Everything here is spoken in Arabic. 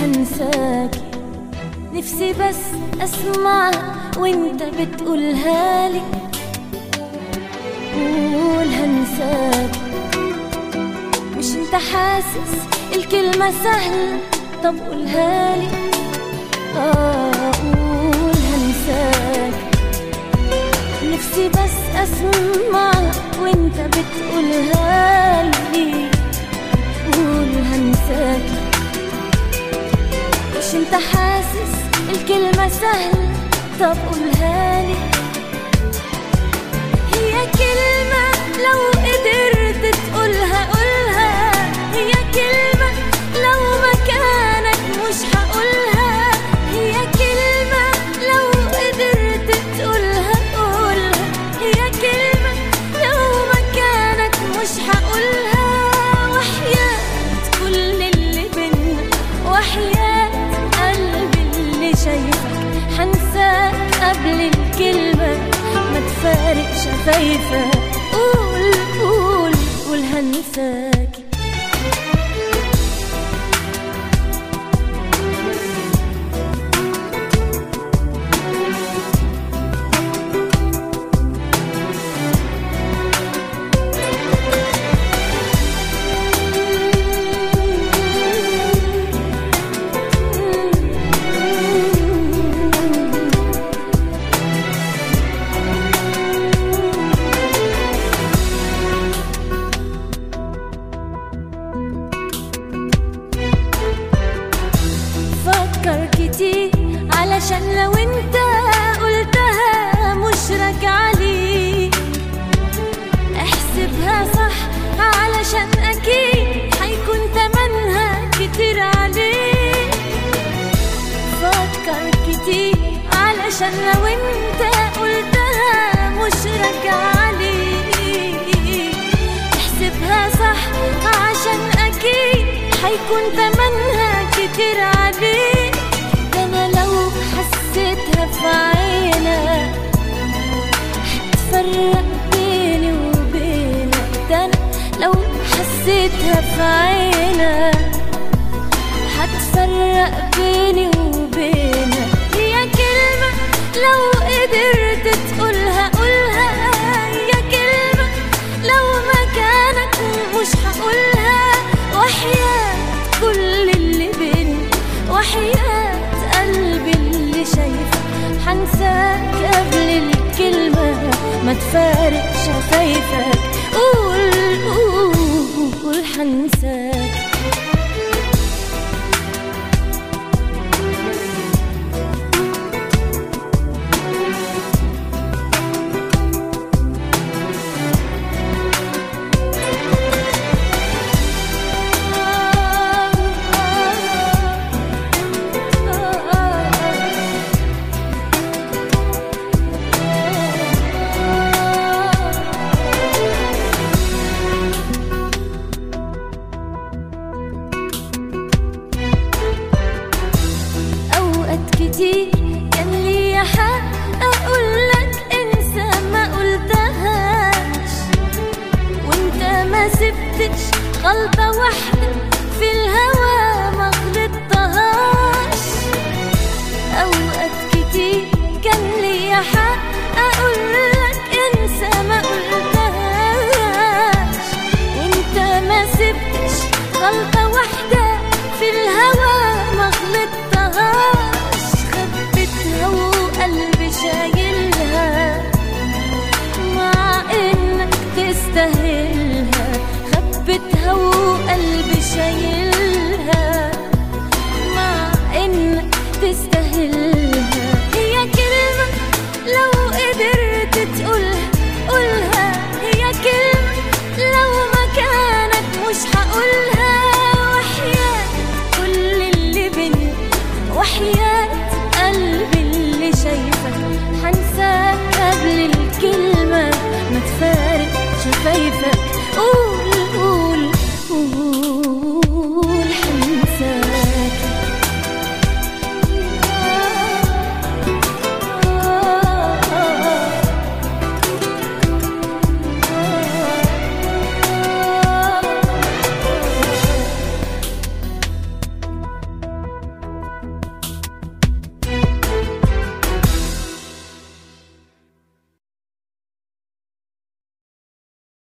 هنساكي، نفسي بس اسمعها وانت بتقولها لي. قول هنساكي، مش انت حاسس الكلمة سهلة؟ طب قولها لي. قول هنساكي، نفسي بس اسمعها وانت بتقولها لي. قول هنساكي، مش انت حاسس الكلمة سهلة؟ طب قولها لي. هي كلمة لو قدرت تقولها قولها، هي كلمة لو مكانك مش هقولها، هي كلمة لو قدرت تقولها قولها، هي كلمة لو مكانك مش هقولها. وحياة كل اللي بينا، وحياة قلبي اللي شايفك، هنساك قبل الكلمة ما تفارق شفايفك. قول قول قول هنساكي. فكر كتير علشان لو انت قلتها مش راجعة ليك، احسبها صح علشان اكيد هيكون تمنها كتير عليك. فكر كتير علشان لو انت قلتها مش راجعة ليك، احسبها صح عشان اكيد هيكون تمنها كتير عليك. ده انا لو حسيتها في عينك هتفرق بيني وبينك، ده انا لو حسيتها في عينك هتفرق بيني وبينك. هي كلمة لو قدرت تقولها قولها، هي كلمة لو مكانك مش هقولها. وحياة كل اللي بينا، وحياة قلبي اللي شايفك، هنساك قبل الكلمة ما تفارق شفايفك. قول قول قول هنساك. كتير كان لي حق اقولك انسى ما قلتهاش، وانت ما سبتش غلطة واحدة في الهوى ما غلطتهاش. اوقات كتير كان لي حق اقولك انسى ما قلتهاش، وانت ما سبتش غلطة واحدة في الهوى ما غلطتهاش. وقلبي شايلها مع انك تستاهلها، خبتها وقلبي شايلها